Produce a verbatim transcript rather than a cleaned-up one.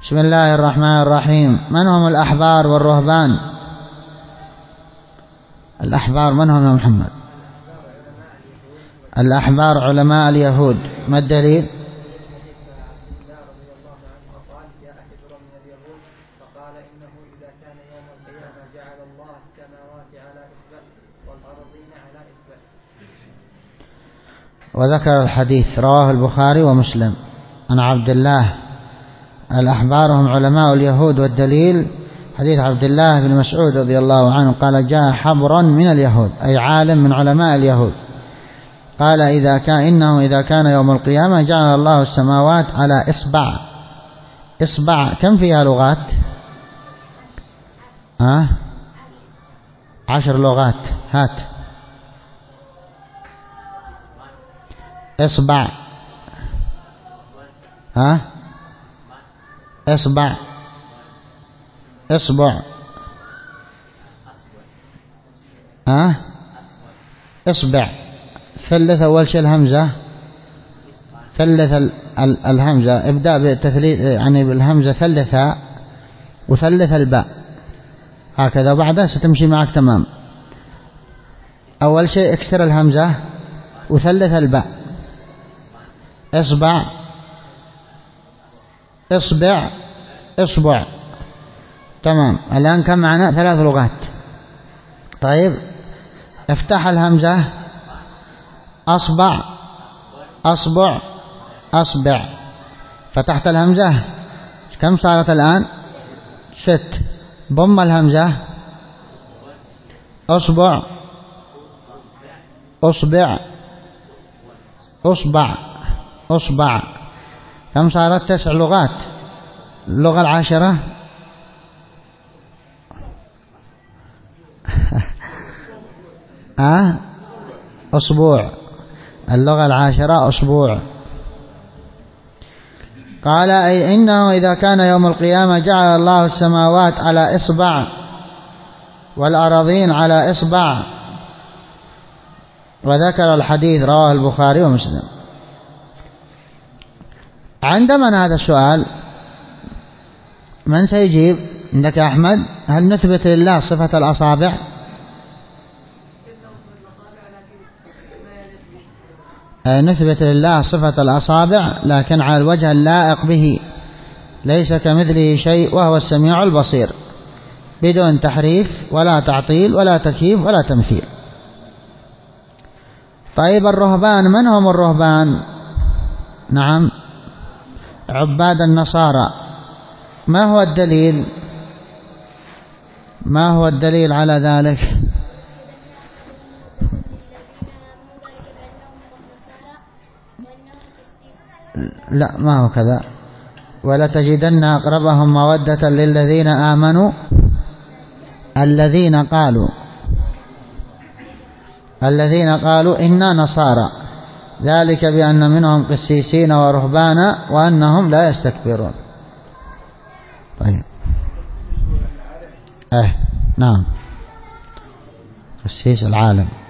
بسم الله الرحمن الرحيم. من هم الأحبار والرهبان؟ الأحبار من هم يا محمد؟ الأحبار علماء اليهود. ما الدليل؟ وذكر الحديث رواه البخاري ومسلم عن عبد الله الأحبار هم علماء اليهود، والدليل حديث عبد الله بن مسعود رضي الله عنه قال جاء حبر من اليهود، أي عالم من علماء اليهود، قال إذا كان إنه إذا كان يوم القيامة جعل الله السماوات على إصبع. إصبع كم فيها لغات؟ ها؟ عشر لغات. هات. إصبع. ها؟ إصبع. إصبع. ها؟ إصبع. ثلث أول شيء الهمزة، ثلث ال ال الهمزة، ابدأ بالتثليث يعني بالهمزة ثلثها وثلث الباء هكذا، وبعدها ستمشي معك تمام. أول شيء اكسر الهمزة وثلث الباء. إصبع، إصبع، إصبع. تمام. الآن كم معنا؟ ثلاث لغات. طيب افتح الهمزة. أصبع، أصبع، أصبع. فتحت الهمزة كم صارت الآن؟ ست. ضم الهمزة. أصبع، أصبع، أصبع، أصبع. كم صارت؟ تسع لغات. اللغة العاشرة أه؟ أسبوع. اللغة العاشرة أسبوع. قال أي إنه إذا كان يوم القيامة جعل الله السماوات على إصبع والأراضين على إصبع. وذكر الحديث رواه البخاري ومسلم. عندما هذا السؤال من سيجيب؟ عندك يا أحمد. هل نثبت لله صفة الأصابع؟ نثبت لله صفة الأصابع لكن على الوجه اللائق به، ليس كمثله شيء وهو السميع البصير، بدون تحريف ولا تعطيل ولا تكييف ولا تمثيل. طيب الرهبان، من هم الرهبان؟ نعم، عباد النصارى. ما هو الدليل؟ ما هو الدليل على ذلك؟ لا، ما هو كذا. ولتجدن أقربهم مودة للذين آمنوا الذين قالوا الذين قالوا إنا نصارى، ذلك بأن منهم قسيسين ورهبانا وأنهم لا يستكبرون. طيب اه نعم، قسيس العالم.